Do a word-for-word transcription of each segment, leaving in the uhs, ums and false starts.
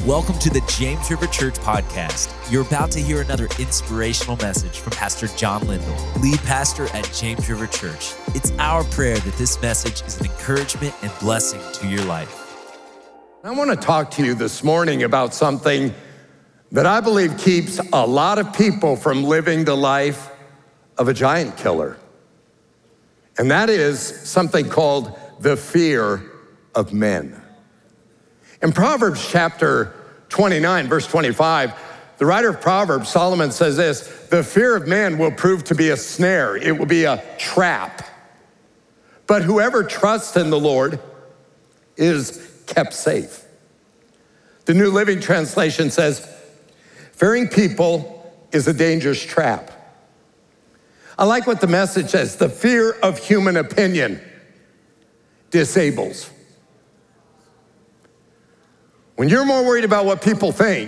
Welcome to the James River Church podcast. You're about to hear another inspirational message from Pastor John Lindell, lead pastor at James River Church. It's our prayer that this message is an encouragement and blessing to your life. I want to talk to you this morning about something that I believe keeps a lot of people from living the life of a giant killer. And that is something called the fear of men. In Proverbs chapter twenty-nine, verse twenty-five, the writer of Proverbs, Solomon, says this: the fear of man will prove to be a snare. It will be a trap. But whoever trusts in the Lord is kept safe. The New Living Translation says, fearing people is a dangerous trap. I like what the Message says: the fear of human opinion disables. When you're more worried about what people think,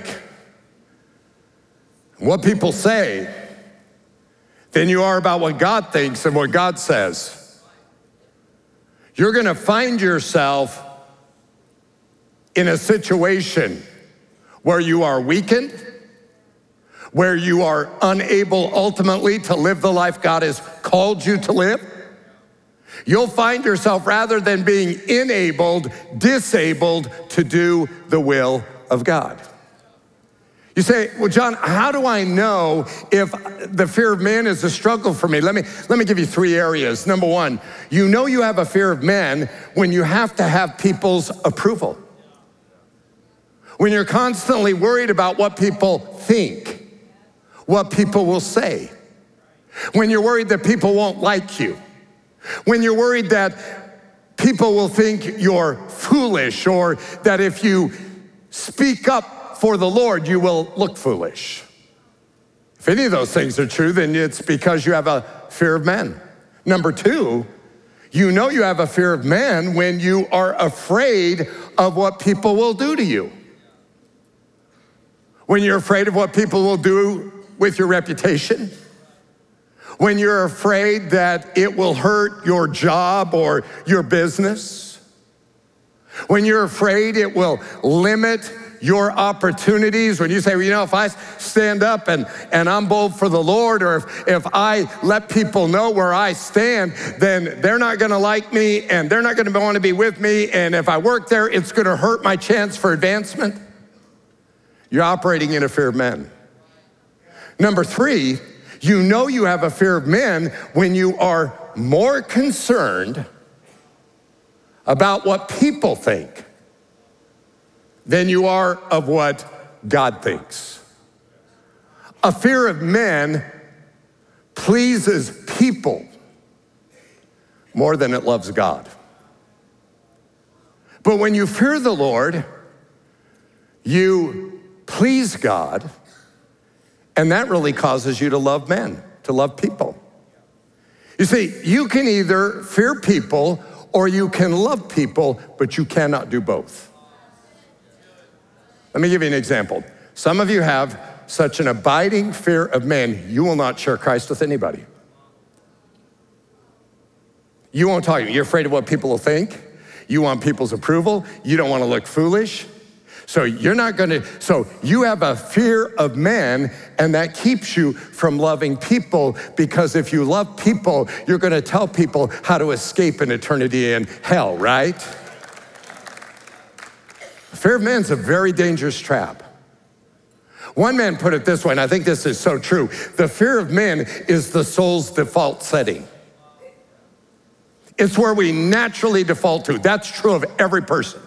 what people say, than you are about what God thinks and what God says, you're gonna find yourself in a situation where you are weakened, where you are unable ultimately to live the life God has called you to live. You'll find yourself, rather than being enabled, disabled to do the will of God. You say, well, John, how do I know if the fear of man is a struggle for me? Let me, let me give you three areas. Number one, you know you have a fear of men when you have to have people's approval. When you're constantly worried about what people think, what people will say. When you're worried that people won't like you. When you're worried that people will think you're foolish, or that if you speak up for the Lord, you will look foolish. If any of those things are true, then it's because you have a fear of men. Number two, you know you have a fear of men when you are afraid of what people will do to you. When you're afraid of what people will do with your reputation. When you're afraid that it will hurt your job or your business. When you're afraid it will limit your opportunities. When you say, well, you know, if I stand up and, and I'm bold for the Lord, or if, if I let people know where I stand, then they're not gonna like me and they're not gonna wanna be with me. And if I work there, it's gonna hurt my chance for advancement. You're operating in a fear of men. Number three, you know you have a fear of men when you are more concerned about what people think than you are of what God thinks. A fear of men pleases people more than it loves God. But when you fear the Lord, you please God. And that really causes you to love men, to love people. You see, you can either fear people or you can love people, but you cannot do both. Let me give you an example. Some of you have such an abiding fear of men, you will not share Christ with anybody. You won't talk. You're afraid of what people will think. You want people's approval. You don't want to look foolish. So you're not gonna, so you have a fear of men, and that keeps you from loving people, because if you love people, you're gonna tell people how to escape an eternity in hell, right? Fear of men is a very dangerous trap. One man put it this way, and I think this is so true: the fear of men is the soul's default setting. It's where we naturally default to. That's true of every person.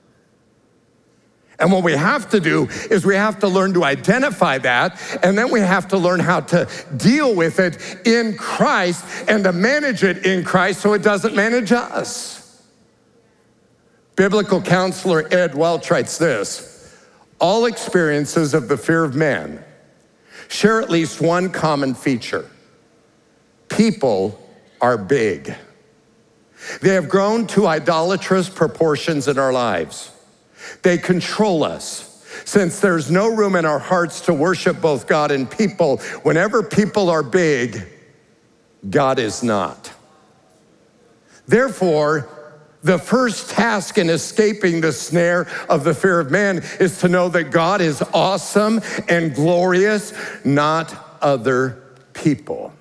And what we have to do is we have to learn to identify that, and then we have to learn how to deal with it in Christ and to manage it in Christ so it doesn't manage us. Biblical counselor Ed Welch writes this: all experiences of the fear of man share at least one common feature. People are big. They have grown to idolatrous proportions in our lives. They control us. Since there's no room in our hearts to worship both God and people, whenever people are big, God is not. Therefore, The first task in escaping the snare of the fear of man is to know that God is awesome and glorious, not other people.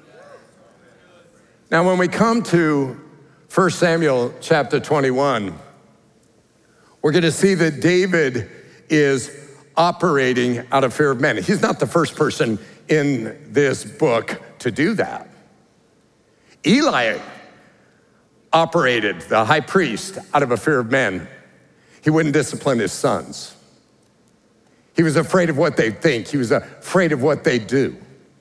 Now, when we come to First Samuel chapter twenty-one, we're going to see that David is operating out of fear of men. He's not the first person in this book to do that. Eli operated, the high priest, out of a fear of men. He wouldn't discipline his sons. He was afraid of what they'd think. He was afraid of what they'd do.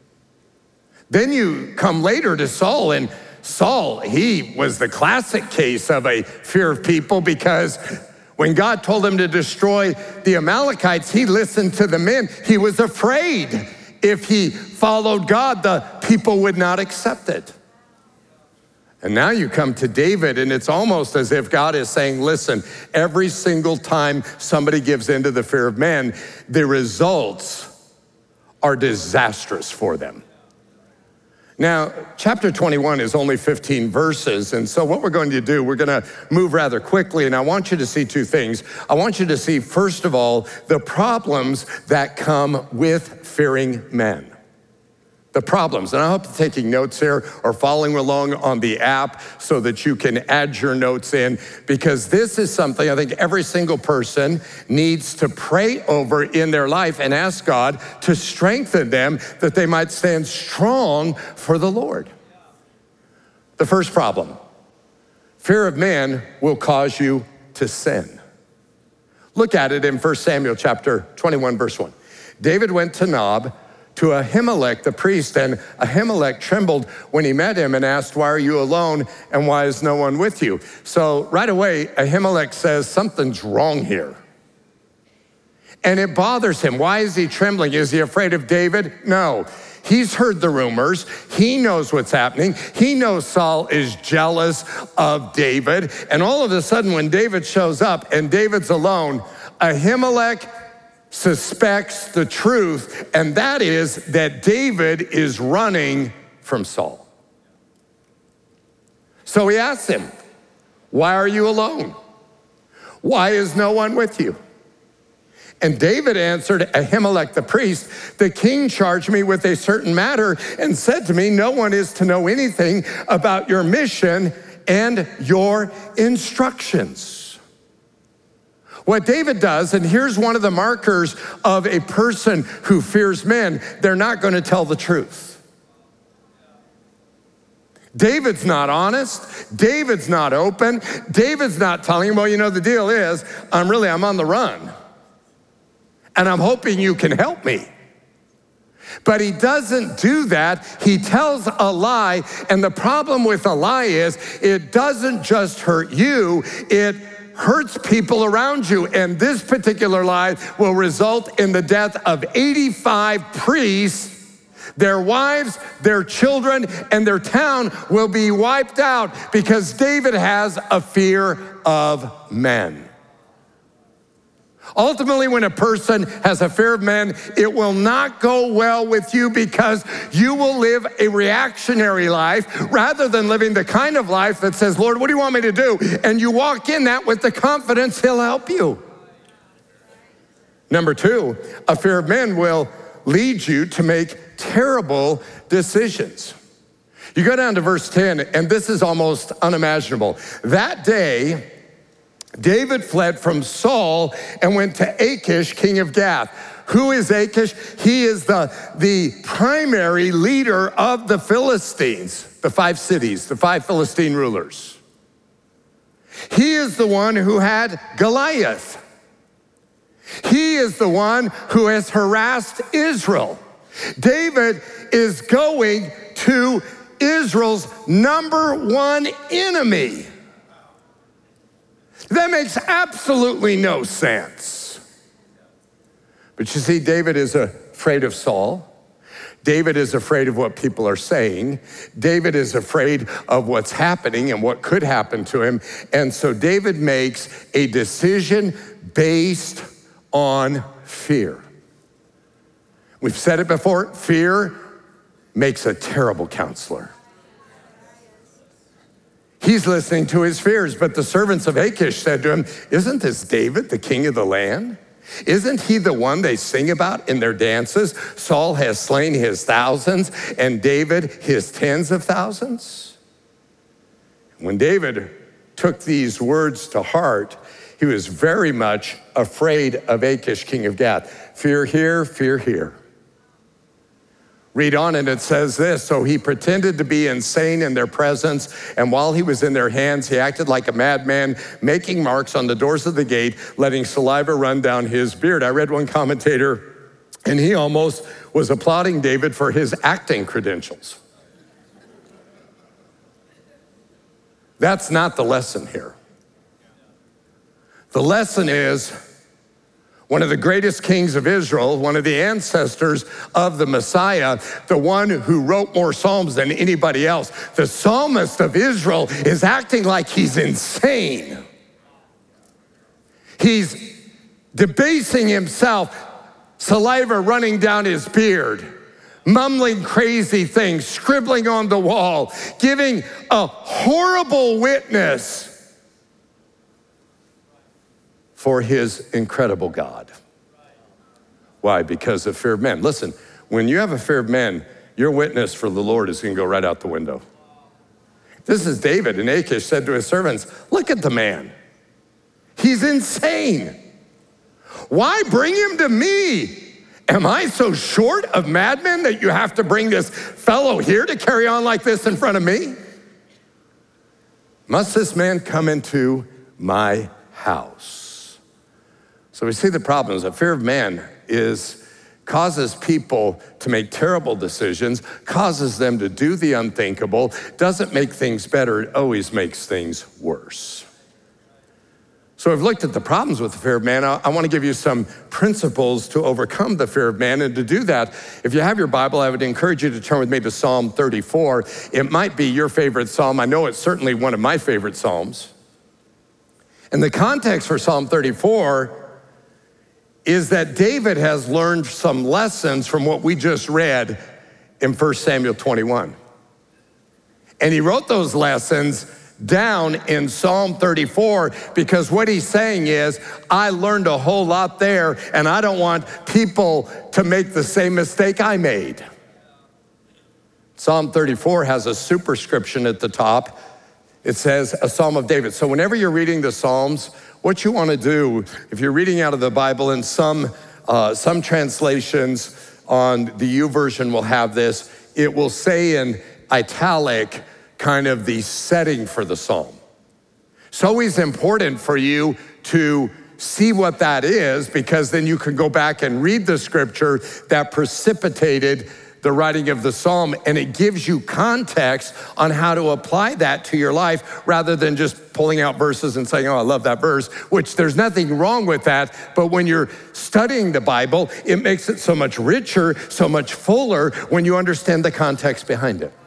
Then you come later to Saul, and Saul, he was the classic case of a fear of people, because when God told him to destroy the Amalekites, he listened to the men. He was afraid if he followed God, the people would not accept it. And now you come to David, and it's almost as if God is saying, listen, every single time somebody gives into the fear of man, the results are disastrous for them. Now, chapter twenty-one is only fifteen verses, and so what we're going to do, we're gonna move rather quickly, and I want you to see two things. I want you to see, first of all, the problems that come with fearing men. The problems, and I hope you're taking notes here or following along on the app so that you can add your notes in, because this is something I think every single person needs to pray over in their life and ask God to strengthen them that they might stand strong for the Lord. The first problem, fear of man will cause you to sin. Look at it in First Samuel chapter twenty-one, verse one. David went to Nob, to Ahimelech the priest, and Ahimelech trembled when he met him and asked, why are you alone and why is no one with you? So right away, Ahimelech says, something's wrong here. And it bothers him. Why is he trembling? Is he afraid of David? No. He's heard the rumors. He knows what's happening. He knows Saul is jealous of David. And all of a sudden, when David shows up and David's alone, Ahimelech suspects the truth, and that is that David is running from Saul. So he asks him, why are you alone? Why is no one with you? And David answered Ahimelech the priest, the king charged me with a certain matter and said to me, no one is to know anything about your mission and your instructions. What David does, and here's one of the markers of a person who fears men, they're not going to tell the truth. David's not honest. David's not open. David's not telling him, well, you know, the deal is, I'm really, I'm on the run. And I'm hoping you can help me. But he doesn't do that. He tells a lie. And the problem with a lie is it doesn't just hurt you, it hurts people around you. And this particular lie will result in the death of eighty-five priests. Their wives, their children, and their town will be wiped out because David has a fear of men. Ultimately, when a person has a fear of men, it will not go well with you because you will live a reactionary life rather than living the kind of life that says, Lord, what do you want me to do? And you walk in that with the confidence he'll help you. Number two, a fear of men will lead you to make terrible decisions. You go down to verse ten, and this is almost unimaginable. That day, David fled from Saul and went to Achish, king of Gath. Who is Achish? He is the, the primary leader of the Philistines, the five cities, the five Philistine rulers. He is the one who had Goliath. He is the one who has harassed Israel. David is going to Israel's number one enemy. That makes absolutely no sense. But you see, David is afraid of Saul. David is afraid of what people are saying. David is afraid of what's happening and what could happen to him. And so David makes a decision based on fear. We've said it before, fear makes a terrible counselor. He's listening to his fears, but the servants of Achish said to him, isn't this David, the king of the land? Isn't he the one they sing about in their dances? Saul has slain his thousands and David his tens of thousands. When David took these words to heart, he was very much afraid of Achish, king of Gath. Fear here, fear here. Read on and it says this, so he pretended to be insane in their presence, and while he was in their hands, he acted like a madman, making marks on the doors of the gate, letting saliva run down his beard. I read one commentator, and he almost was applauding David for his acting credentials. That's not the lesson here. The lesson is, one of the greatest kings of Israel, one of the ancestors of the Messiah, the one who wrote more Psalms than anybody else. The psalmist of Israel is acting like he's insane. He's debasing himself, saliva running down his beard, mumbling crazy things, scribbling on the wall, giving a horrible witness for his incredible God. Why? Because of fear of men. Listen, when you have a fear of men, your witness for the Lord is gonna go right out the window. This is David, and Achish said to his servants, look at the man. He's insane. Why bring him to me? Am I so short of madmen that you have to bring this fellow here to carry on like this in front of me? Must this man come into my house? So we see the problem is that fear of man is causes people to make terrible decisions, causes them to do the unthinkable, doesn't make things better, it always makes things worse. So I've looked at the problems with the fear of man. I, I want to give you some principles to overcome the fear of man. And to do that, if you have your Bible, I would encourage you to turn with me to Psalm thirty-four. It might be your favorite psalm. I know it's certainly one of my favorite psalms. And the context for Psalm thirty-four is that David has learned some lessons from what we just read in First Samuel twenty-one. And he wrote those lessons down in Psalm thirty-four because what he's saying is, I learned a whole lot there and I don't want people to make the same mistake I made. Psalm thirty-four has a superscription at the top. It says a Psalm of David. So whenever you're reading the Psalms, what you want to do, if you're reading out of the Bible, and some, uh, some translations on the YouVersion will have this, it will say in italic kind of the setting for the psalm. It's always important for you to see what that is, because then you can go back and read the scripture that precipitated the writing of the psalm, and it gives you context on how to apply that to your life rather than just pulling out verses and saying, oh, I love that verse, which there's nothing wrong with that. But when you're studying the Bible, it makes it so much richer, so much fuller when you understand the context behind it.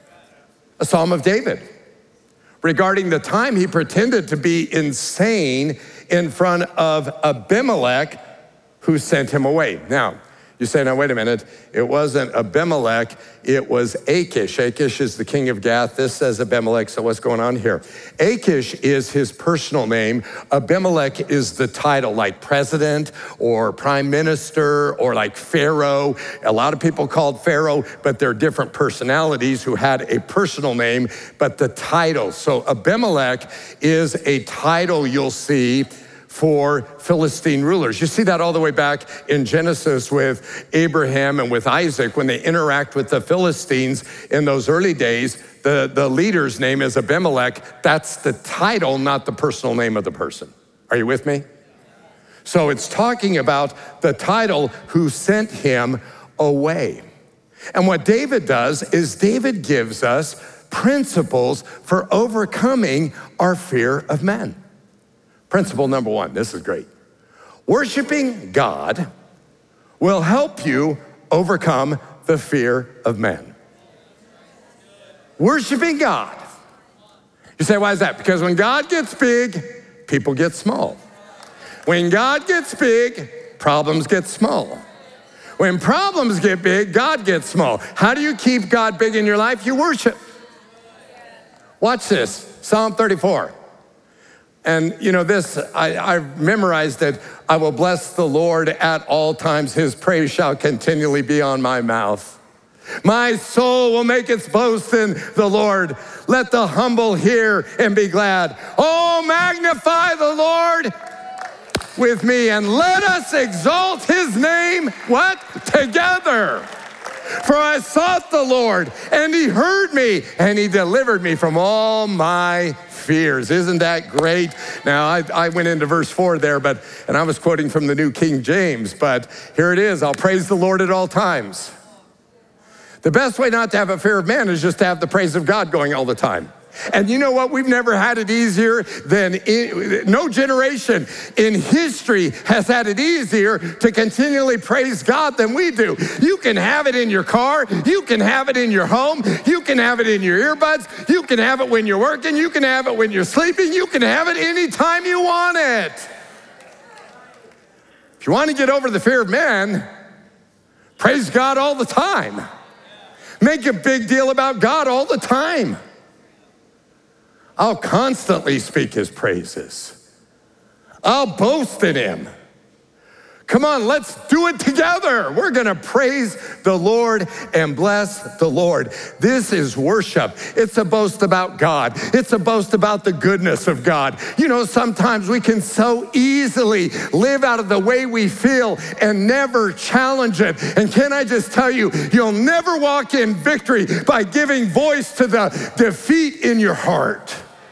A Psalm of David, regarding the time he pretended to be insane in front of Abimelech, who sent him away. Now, you say, now wait a minute, it wasn't Abimelech, it was Achish. Achish is the king of Gath. This says Abimelech, so what's going on here? Achish is his personal name. Abimelech is the title, like president or prime minister or like Pharaoh. A lot of people called Pharaoh, but they're different personalities who had a personal name, but the title. So Abimelech is a title you'll see for Philistine rulers. You see that all the way back in Genesis with Abraham and with Isaac. When they interact with the Philistines in those early days, the, the leader's name is Abimelech. That's the title, not the personal name of the person. Are you with me? So it's talking about the title who sent him away. And what David does is David gives us principles for overcoming our fear of men. Principle number one, this is great. Worshiping God will help you overcome the fear of men. Worshiping God. You say, why is that? Because when God gets big, people get small. When God gets big, problems get small. When problems get big, God gets small. How do you keep God big in your life? You worship. Watch this, Psalm thirty-four. And you know this, I, I've memorized it. I will bless the Lord at all times. His praise shall continually be on my mouth. My soul will make its boast in the Lord. Let the humble hear and be glad. Oh, magnify the Lord with me and let us exalt his name, what? Together. For I sought the Lord and he heard me and he delivered me from all my fears. Isn't that great? Now, I, I went into verse four there, but and I was quoting from the New King James, but here it is. I'll praise the Lord at all times. The best way not to have a fear of man is just to have the praise of God going all the time. And you know what? We've never had it easier than, in, no generation in history has had it easier to continually praise God than we do. You can have it in your car. You can have it in your home. You can have it in your earbuds. You can have it when you're working. You can have it when you're sleeping. You can have it anytime you want it. If you want to get over the fear of man, praise God all the time. Make a big deal about God all the time. I'll constantly speak his praises. I'll boast in him. Come on, let's do it together. We're gonna praise the Lord and bless the Lord. This is worship. It's a boast about God. It's a boast about the goodness of God. You know, sometimes we can so easily live out of the way we feel and never challenge it. And can I just tell you, you'll never walk in victory by giving voice to the defeat in your heart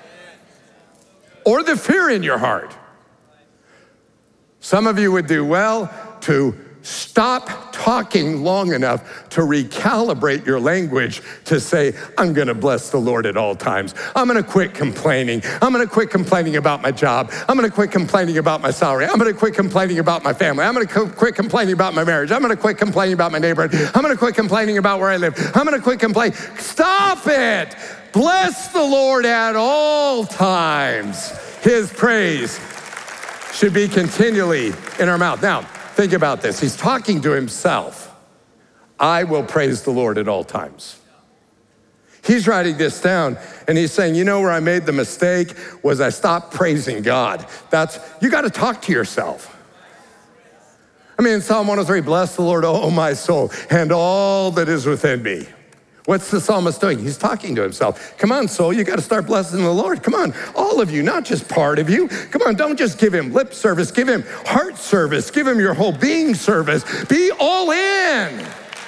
or the fear in your heart. Some of you would do well to stop talking long enough to recalibrate your language to say, I'm gonna bless the Lord at all times. I'm gonna quit complaining. I'm gonna quit complaining about my job. I'm gonna quit complaining about my salary. I'm gonna quit complaining about my family. I'm gonna co- quit complaining about my marriage. I'm gonna quit complaining about my neighborhood. I'm gonna quit complaining about where I live. I'm gonna quit complaining. Stop it. Bless the Lord at all times. His praise should be continually in our mouth. Now, think about this. He's talking to himself. I will praise the Lord at all times. He's writing this down and he's saying, you know where I made the mistake was I stopped praising God. That's, you got to talk to yourself. I mean, in Psalm one oh three, bless the Lord, oh my soul, and all that is within me. What's the psalmist doing? He's talking to himself. Come on, soul, you got to start blessing the Lord. Come on, all of you, not just part of you. Come on, don't just give him lip service. Give him heart service. Give him your whole being service. Be all in.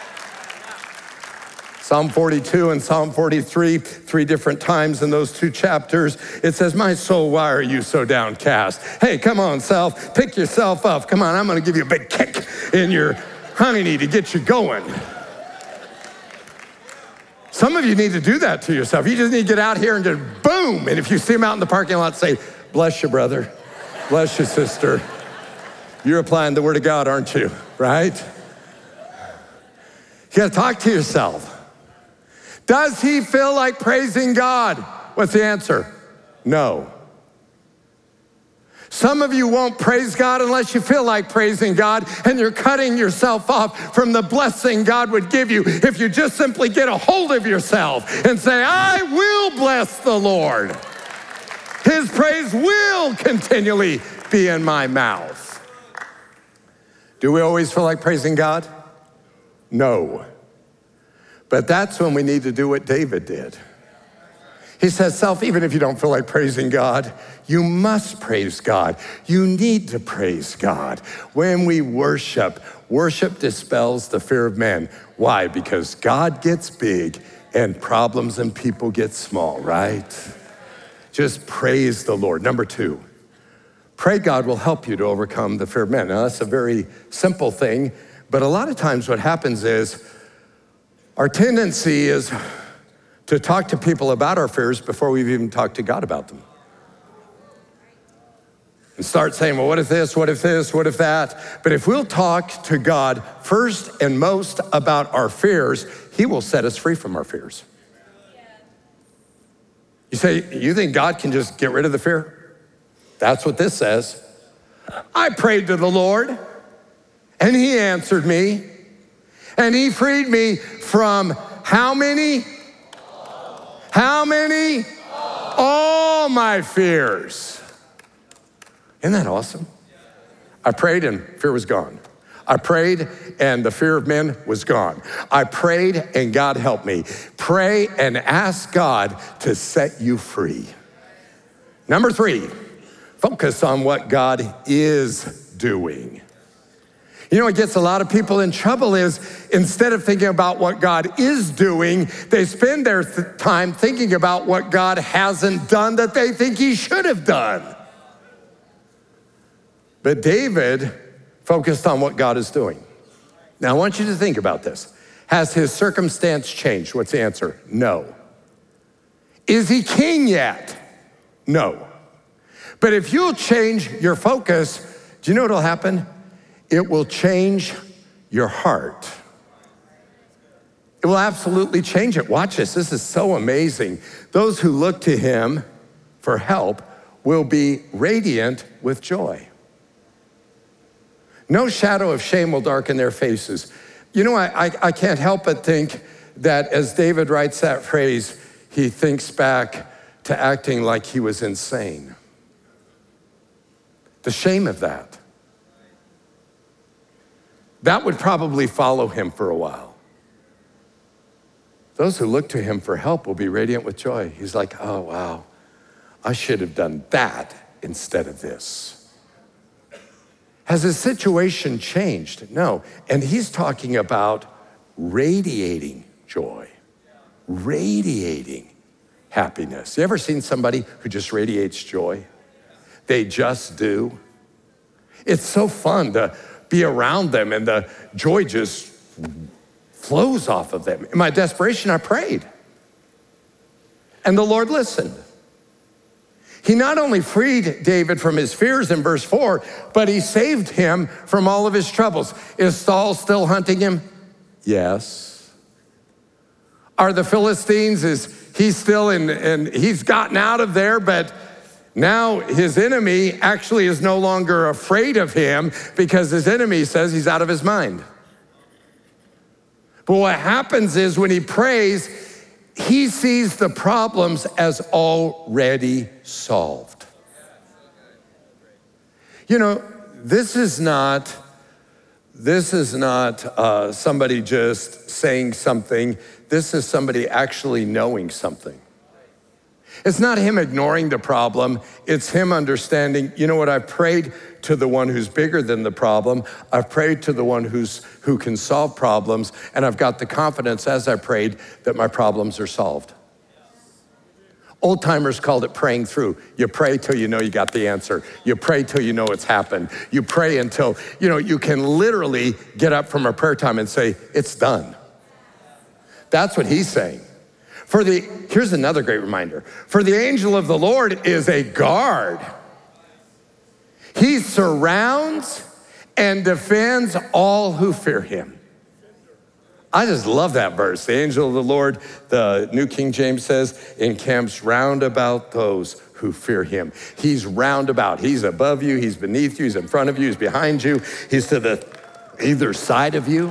Psalm forty-two and Psalm forty-three, three different times in those two chapters, it says, my soul, why are you so downcast? Hey, come on, self, pick yourself up. Come on, I'm going to give you a big kick in your hiney to get you going. Some of you need to do that to yourself. You just need to get out here and just boom. And if you see them out in the parking lot, say, bless you, brother. Bless you, sister. You're applying the word of God, aren't you? Right? You got to talk to yourself. Does he feel like praising God? What's the answer? No. Some of you won't praise God unless you feel like praising God, and you're cutting yourself off from the blessing God would give you if you just simply get a hold of yourself and say, I will bless the Lord. His praise will continually be in my mouth. Do we always feel like praising God? No. But that's when we need to do what David did. He says, self, even if you don't feel like praising God, you must praise God. You need to praise God. When we worship, worship dispels the fear of man. Why? Because God gets big and problems and people get small, right? Just praise the Lord. Number two, pray God will help you to overcome the fear of man. Now, that's a very simple thing, but a lot of times what happens is our tendency is to talk to people about our fears before we've even talked to God about them. And start saying, well, what if this, what if this, what if that? But if we'll talk to God first and most about our fears, he will set us free from our fears. You say, you think God can just get rid of the fear? That's what this says. I prayed to the Lord and he answered me and he freed me from how many? How many? all my fears. Isn't that awesome? I prayed and fear was gone. I prayed and the fear of men was gone. I prayed and God helped me. Pray and ask God to set you free. Number three, focus on what God is doing. You know what gets a lot of people in trouble is instead of thinking about what God is doing, they spend their th- time thinking about what God hasn't done that they think he should have done. But David focused on what God is doing. Now, I want you to think about this. Has his circumstance changed? What's the answer? No. Is he king yet? No. But if you'll change your focus, do you know what will happen? It will change your heart. It will absolutely change it. Watch this. This is so amazing. Those who look to him for help will be radiant with joy. No shadow of shame will darken their faces. You know, I, I, I can't help but think that as David writes that phrase, he thinks back to acting like he was insane. The shame of that. That would probably follow him for a while. Those who look to him for help will be radiant with joy. He's like, oh, wow, I should have done that instead of this. Has his situation changed? No. And he's talking about radiating joy, radiating happiness. You ever seen somebody who just radiates joy? They just do. It's so fun to be around them and the joy just flows off of them. In my desperation, I prayed. And the Lord listened. He not only freed David from his fears in verse four, but he saved him from all of his troubles. Is Saul still hunting him? Yes. Are the Philistines, is he still in, and he's gotten out of there, but now his enemy actually is no longer afraid of him because his enemy says he's out of his mind. But what happens is when he prays, he sees the problems as already solved. You know, this is not, this is not uh, somebody just saying something. This is somebody actually knowing something. It's not him ignoring the problem. It's him understanding, you know what, I've prayed to the one who's bigger than the problem. I've prayed to the one who's who can solve problems, and I've got the confidence as I prayed that my problems are solved. Old timers called it praying through. You pray till you know you got the answer. You pray till you know it's happened. You pray until, you know, you can literally get up from a prayer time and say, it's done. That's what he's saying. For the, here's another great reminder. For the angel of the Lord is a guard. He surrounds and defends all who fear him. I just love that verse. The angel of the Lord, the New King James says, encamps round about those who fear him. He's round about. He's above you, he's beneath you, he's in front of you, he's behind you, he's to the either side of you.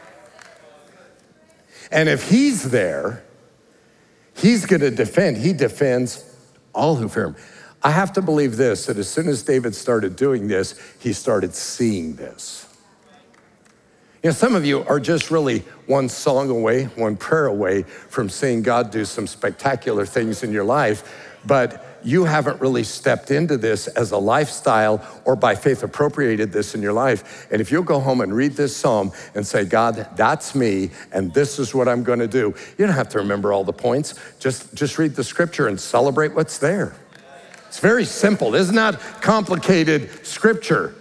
And if he's there, he's gonna defend. He defends all who fear him. I have to believe this, that as soon as David started doing this, he started seeing this. You know, some of you are just really one song away, one prayer away from seeing God do some spectacular things in your life, but you haven't really stepped into this as a lifestyle or by faith appropriated this in your life. And if you'll go home and read this psalm and say, God, that's me, and this is what I'm gonna do. You don't have to remember all the points. Just, just read the scripture and celebrate what's there. It's very simple. It's not complicated scripture.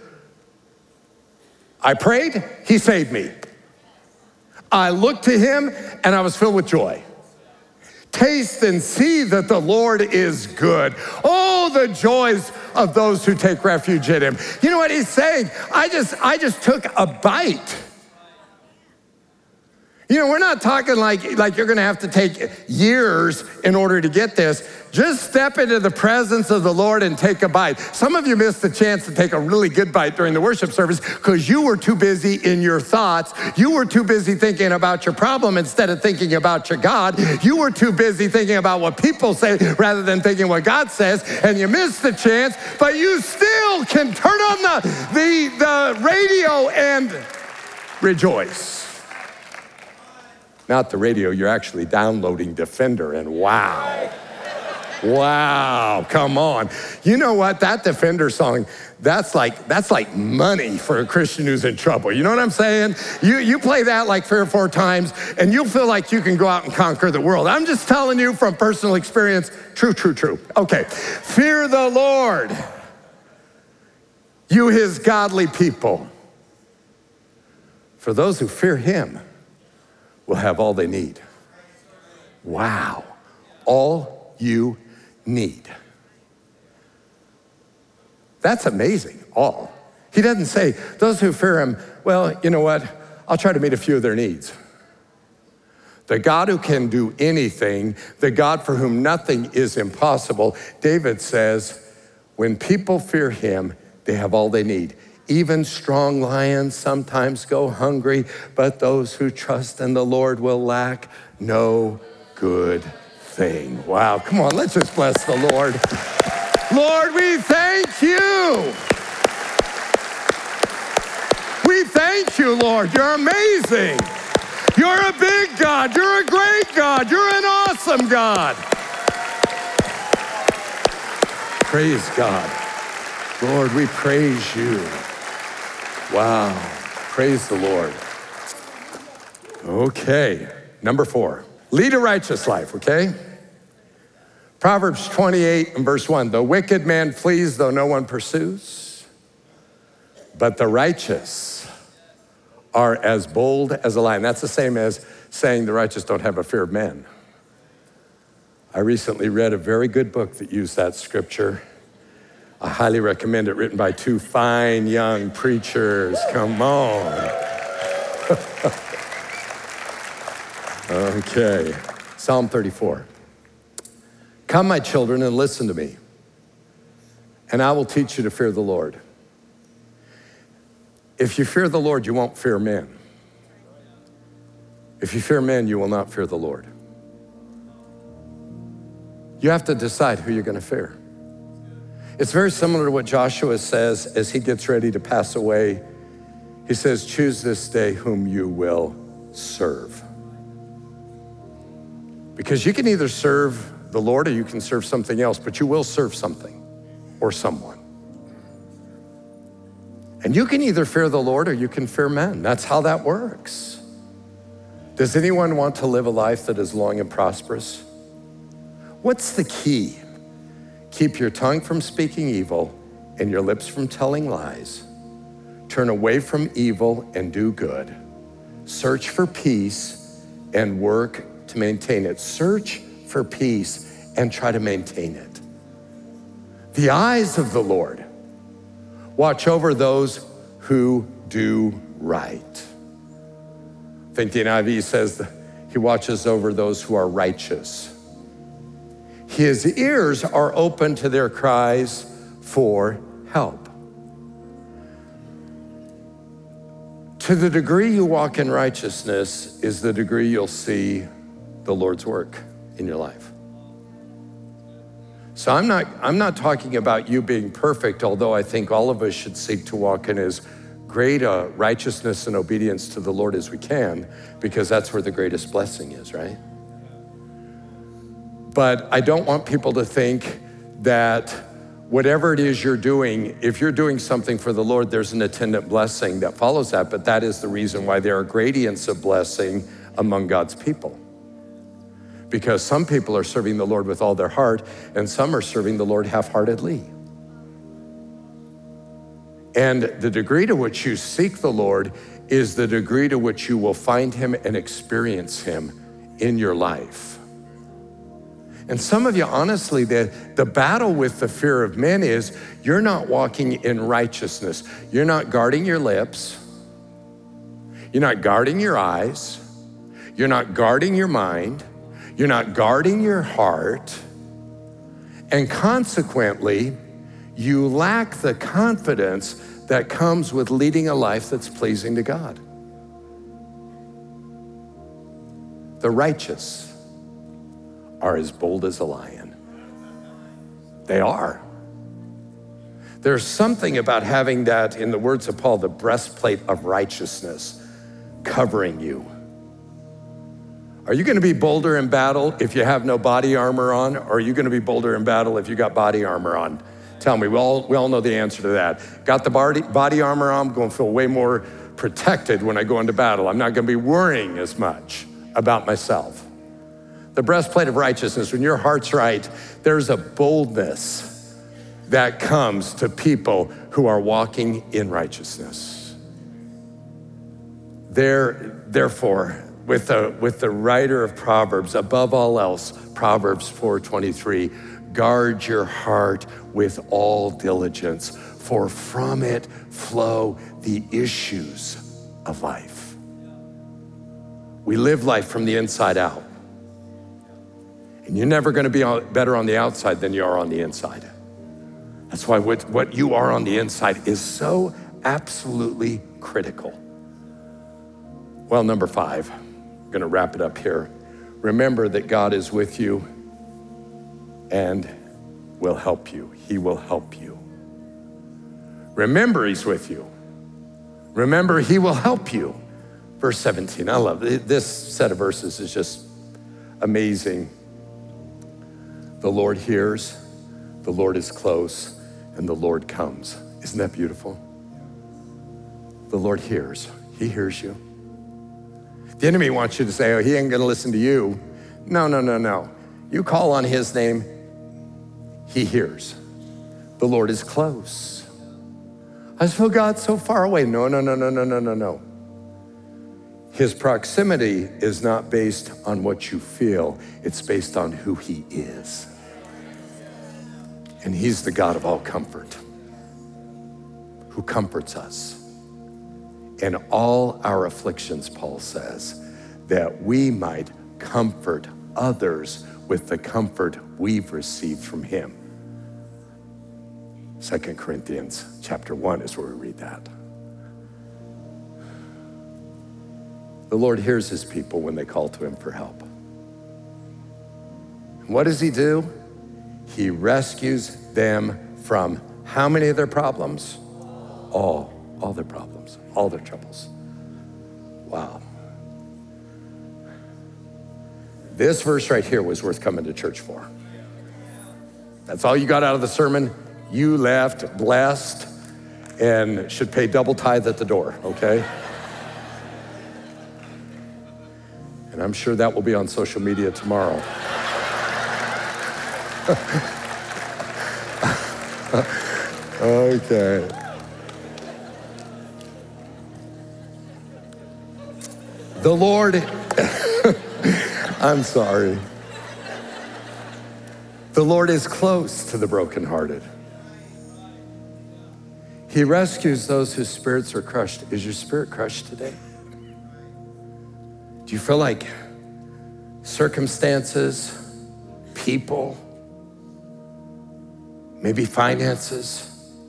I prayed, he saved me. I looked to him and I was filled with joy. Taste and see that the Lord is good. Oh, the joys of those who take refuge in him. You know what he's saying? I just, I just took a bite. You know, we're not talking like, like you're gonna have to take years in order to get this. Just step into the presence of the Lord and take a bite. Some of you missed the chance to take a really good bite during the worship service because you were too busy in your thoughts. You were too busy thinking about your problem instead of thinking about your God. You were too busy thinking about what people say rather than thinking what God says, and you missed the chance, but you still can turn on the, the, the radio and rejoice. Not the radio, you're actually downloading Defender, and wow. Wow, come on. You know what, that Defender song, that's like that's like money for a Christian who's in trouble. You know what I'm saying? You, you play that like three or four times, and you'll feel like you can go out and conquer the world. I'm just telling you from personal experience, true, true, true. Okay, fear the Lord, you his godly people. For those who fear him will have all they need. Wow, all you need. That's amazing, all. He doesn't say, those who fear him, well, you know what? I'll try to meet a few of their needs. The God who can do anything, the God for whom nothing is impossible, David says, when people fear him, they have all they need. Even strong lions sometimes go hungry, but those who trust in the Lord will lack no good thing. Wow, come on, let's just bless the Lord. Lord, we thank you. We thank you, Lord. You're amazing. You're a big God. You're a great God. You're an awesome God. Praise God. Lord, we praise you. Wow, praise the Lord. Okay, number four, lead a righteous life, okay? Proverbs twenty-eight and verse one, the wicked man flees though no one pursues, but the righteous are as bold as a lion. That's the same as saying the righteous don't have a fear of man. I recently read a very good book that used that scripture. I highly recommend it, written by two fine young preachers. Come on. Okay, Psalm thirty-four. Come, my children, and listen to me, and I will teach you to fear the Lord. If you fear the Lord, you won't fear men. If you fear men, you will not fear the Lord. You have to decide who you're going to fear. It's very similar to what Joshua says as he gets ready to pass away. He says, choose this day whom you will serve. Because you can either serve the Lord or you can serve something else, but you will serve something or someone. And you can either fear the Lord or you can fear men. That's how that works. Does anyone want to live a life that is long and prosperous? What's the key? Keep your tongue from speaking evil and your lips from telling lies. Turn away from evil and do good. Search for peace and work to maintain it. Search for peace and try to maintain it. The eyes of the Lord watch over those who do right. I think the N I V says that he watches over those who are righteous. His ears are open to their cries for help. To the degree you walk in righteousness is the degree you'll see the Lord's work in your life. So I'm not, I'm not talking about you being perfect, although I think all of us should seek to walk in as great a righteousness and obedience to the Lord as we can, because that's where the greatest blessing is, right? But I don't want people to think that whatever it is you're doing, if you're doing something for the Lord, there's an attendant blessing that follows that, but that is the reason why there are gradients of blessing among God's people. Because some people are serving the Lord with all their heart, and some are serving the Lord half-heartedly. And the degree to which you seek the Lord is the degree to which you will find him and experience him in your life. And some of you, honestly, the, the battle with the fear of men is you're not walking in righteousness. You're not guarding your lips. You're not guarding your eyes. You're not guarding your mind. You're not guarding your heart. And consequently, you lack the confidence that comes with leading a life that's pleasing to God. The righteous are as bold as a lion. They are. There's something about having that, in the words of Paul, the breastplate of righteousness covering you. Are you gonna be bolder in battle if you have no body armor on? Or are you gonna be bolder in battle if you got body armor on? Tell me, we all, we all know the answer to that. Got the body, body armor on, I'm gonna feel way more protected when I go into battle. I'm not gonna be worrying as much about myself. The breastplate of righteousness, when your heart's right, there's a boldness that comes to people who are walking in righteousness. There, therefore, with the, with the writer of Proverbs, above all else, Proverbs four twenty-three, guard your heart with all diligence, for from it flow the issues of life. We live life from the inside out. And you're never gonna be better on the outside than you are on the inside. That's why what, what you are on the inside is so absolutely critical. Well, number five, I'm gonna wrap it up here. Remember that God is with you and will help you. He will help you. Remember he's with you. Remember he will help you. Verse seventeen, I love it. This set of verses is just amazing. The Lord hears, the Lord is close, and the Lord comes. Isn't that beautiful? The Lord hears, he hears you. The enemy wants you to say, oh, he ain't gonna listen to you. No, no, no, no. You call on his name, he hears. The Lord is close. I just feel God's so far away. No, no, no, no, no, no, no, no. His proximity is not based on what you feel, it's based on who he is. And he's the God of all comfort, who comforts us in all our afflictions, Paul says, that we might comfort others with the comfort we've received from him. Second Corinthians chapter one is where we read that. The Lord hears his people when they call to him for help. And what does he do? He rescues them from how many of their problems? All, all their problems, all their troubles. Wow. This verse right here was worth coming to church for. That's all you got out of the sermon. You left blessed and should pay double tithe at the door, okay? And I'm sure that will be on social media tomorrow. Okay. The Lord, I'm sorry. The Lord is close to the brokenhearted. He rescues those whose spirits are crushed. Is your spirit crushed today? Do you feel like circumstances, people, maybe finances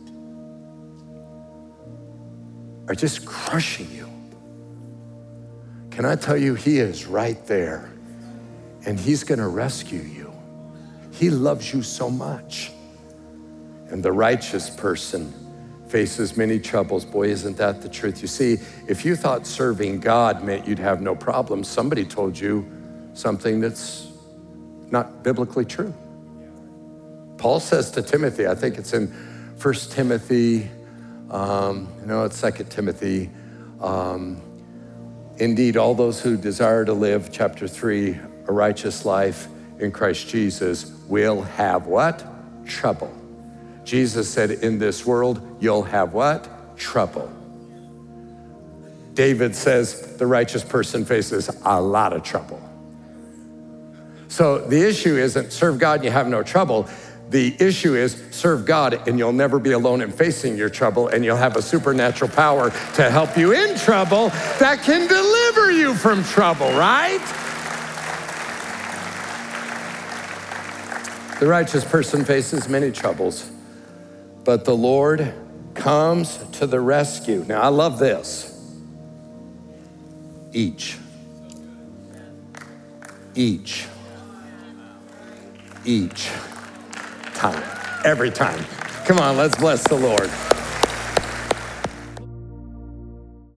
are just crushing you? Can I tell you, he is right there and he's gonna rescue you. He loves you so much. And the righteous person faces many troubles. Boy, isn't that the truth? You see, if you thought serving God meant you'd have no problems, somebody told you something that's not biblically true. Paul says to Timothy, I think it's in First Timothy, um, no, it's Second Timothy, um, indeed, all those who desire to live, chapter three, a righteous life in Christ Jesus will have what? Trouble. Jesus said, in this world, you'll have what? Trouble. David says the righteous person faces a lot of trouble. So the issue isn't serve God and you have no trouble. The issue is serve God and you'll never be alone in facing your trouble, and you'll have a supernatural power to help you in trouble that can deliver you from trouble, right? The righteous person faces many troubles, but the Lord comes to the rescue. Now, I love this. Each. Each. Each time. Every time. Come on, let's bless the Lord.